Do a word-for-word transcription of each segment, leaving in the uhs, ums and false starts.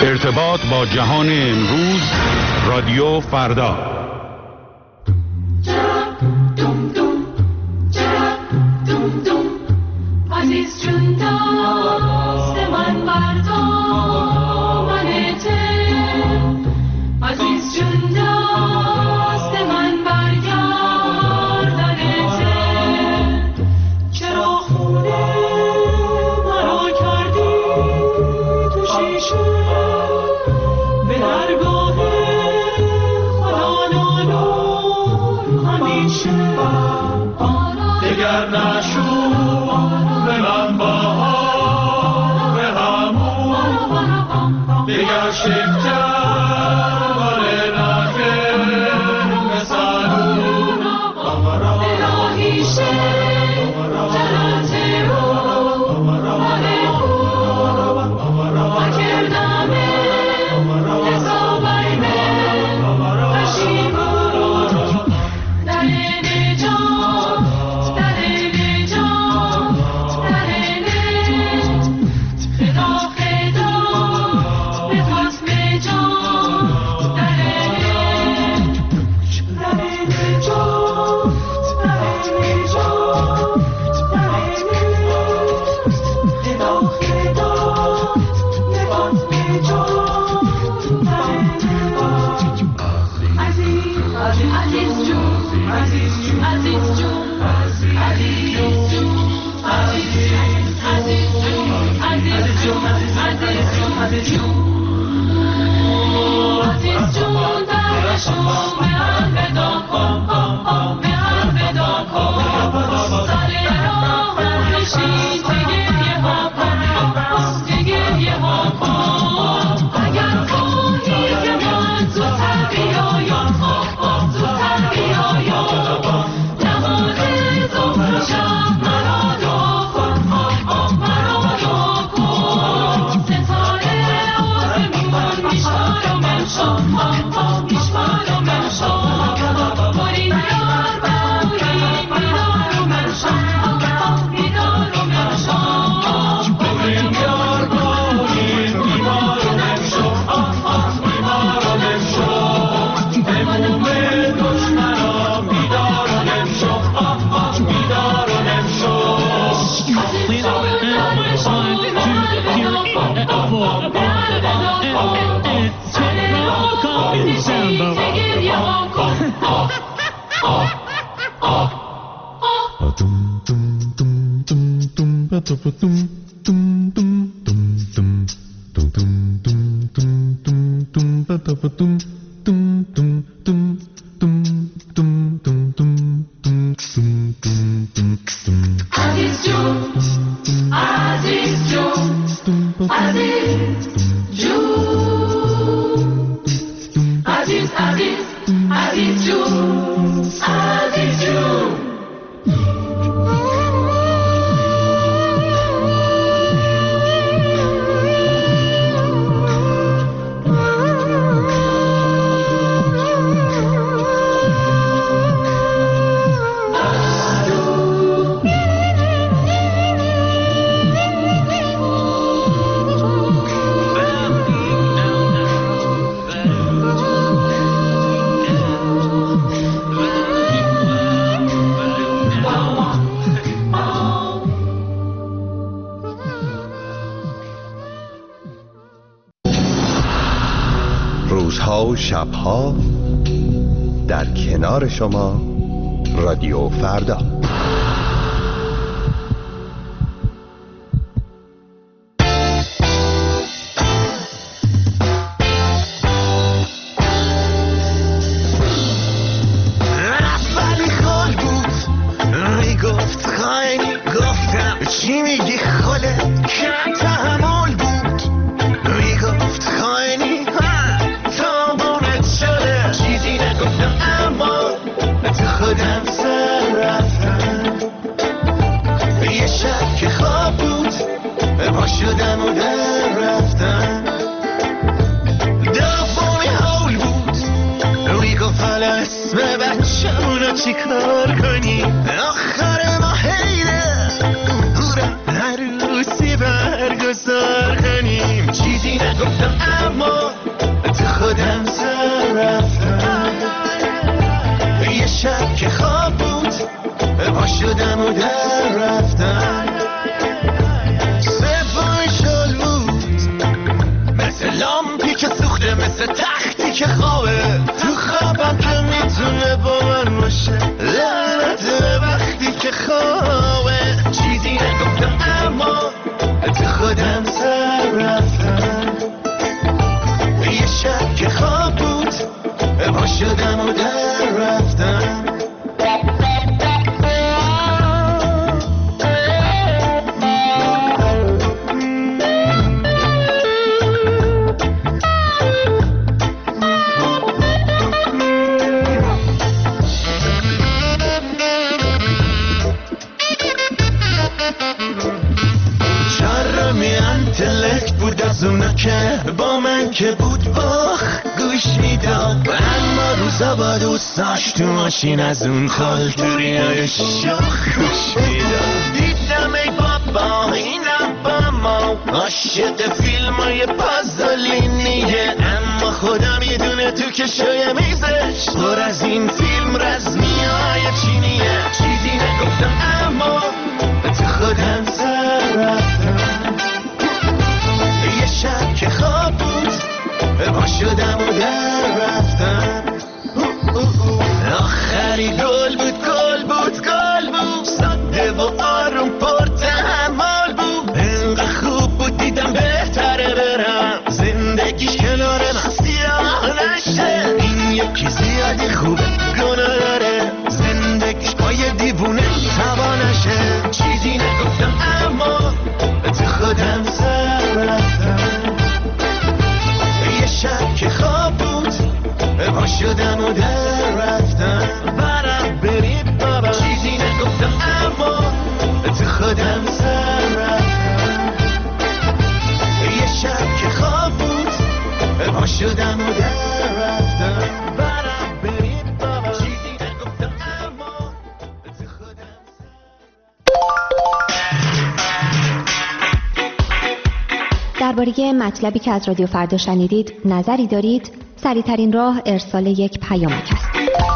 ارتباط با جهان امروز، رادیو فردا. روزها و شبها در کنار شما، رادیو فردا. چی کار کنی آخر ما حیره هورا هر روزی برگزار کنیم چیزی نگفتم اما شدم و در رفتم سپای شل بود مثل لامپی که سوخته مثل تختی که خوابه تو خوابم که میتونه با من باشه لعنت وقتی که خوابه چیزی نگفتم اما تو خودم سر رفتم یه شب که خواب بود پا شدم و در رفتم اونا که با من که بود باخ گوش میداد اما روزا با دوستاش تو ماشین از اون خالتوری های شاخ گوش میداد دیدم ای بابا اینم با ما عاشق فیلم های پازولینیه اما خودم یه دونه تو کشوی میزش پر از این فیلم رزمی های چینیه چیزی نگفتم اما تو خودم سر رفتم شب که خواب بود پا شدم و در رفتم آخری گل بود گل بود گل بود ساده و آروم پر تحمل بود انقدر خوب بود دیدم بهتره برم زندگیش کنار من سیاه نشه این یکی زیادی خوبه گناه داره زندگیش با یه دیوونه تبا نشه چیزی نگفتم اما تو خودم سر رفتم یه شب که خواب بود پا شدم و در رفتم برم بریم بابا چیزی نگفتم اما تو خودم سر رفتم یه شب که خواب بود پا شدم و در رفتم برم بریم بابا چیزی نگفتم اما تو خودم درباره مطلبی که از رادیو فردا شنیدید نظری دارید؟ سریع‌ترین راه ارسال یک پیامک است.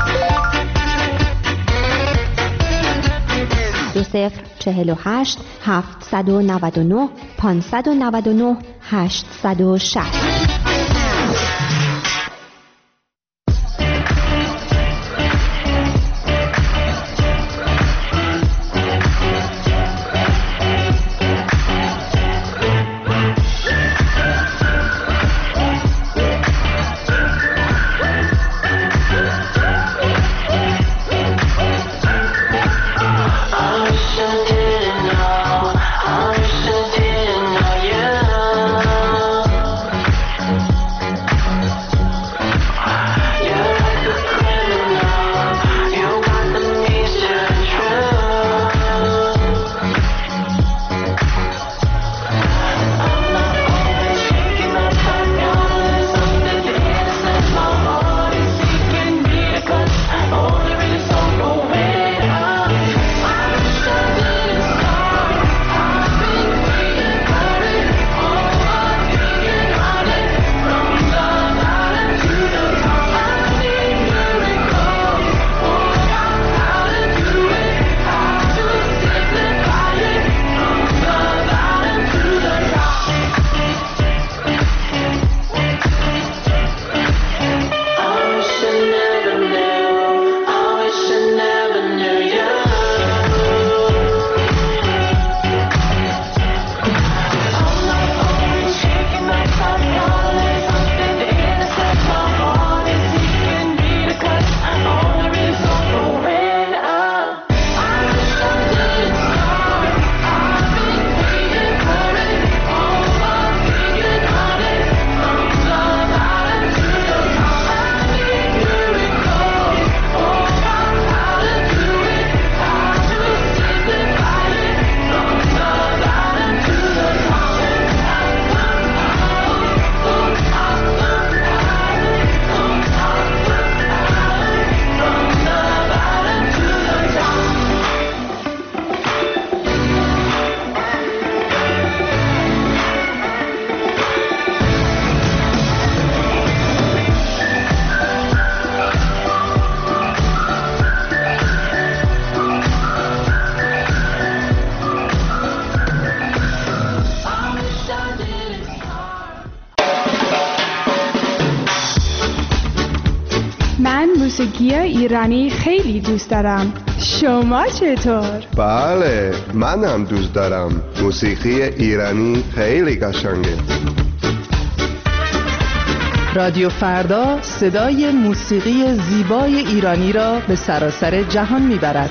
دو صفر چهل و هشت هفتصد و نود و نه پانصد و نود و نه هشتصد و شصت. موسیقی ایرانی خیلی دوست دارم. شما چطور؟ بله، منم دوست دارم. موسیقی ایرانی خیلی قشنگه. رادیو فردا صدای موسیقی زیبای ایرانی را به سراسر جهان میبرد.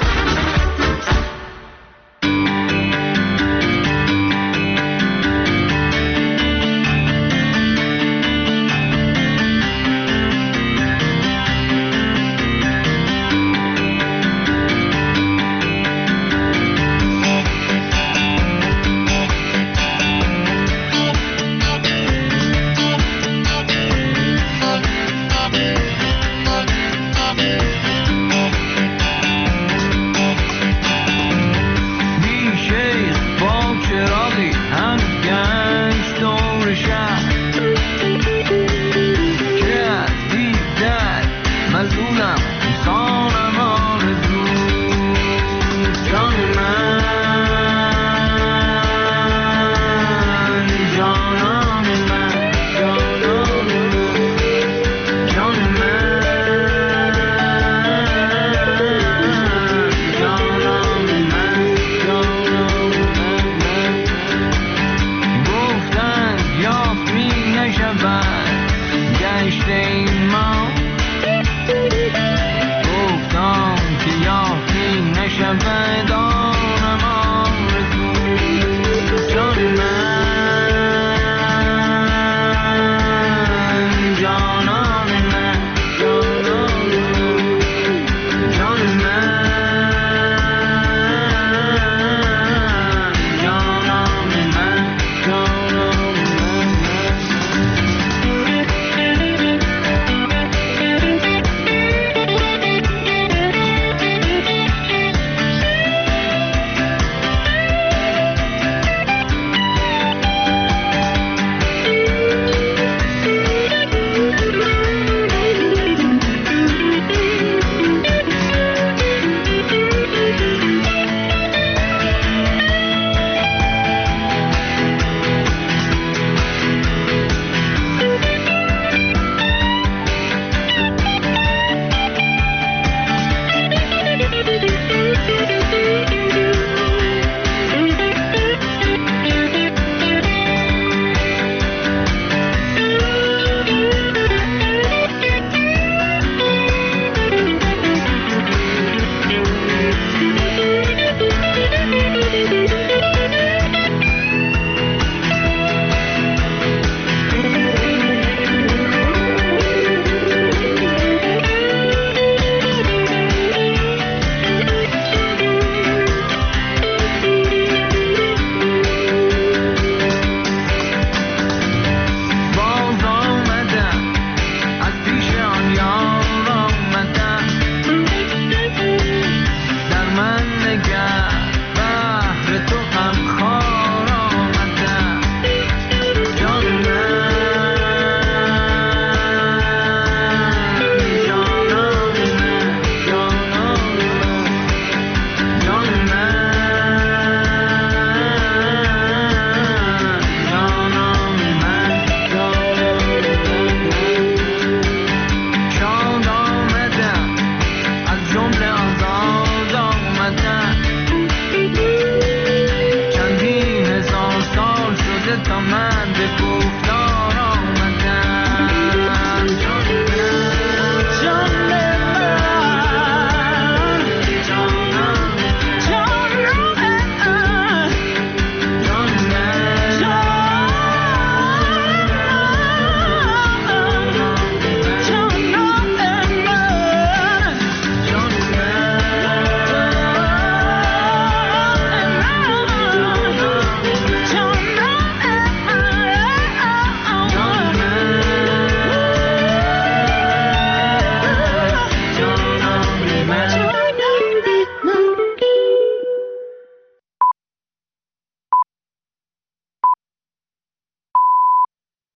تا من بگفتم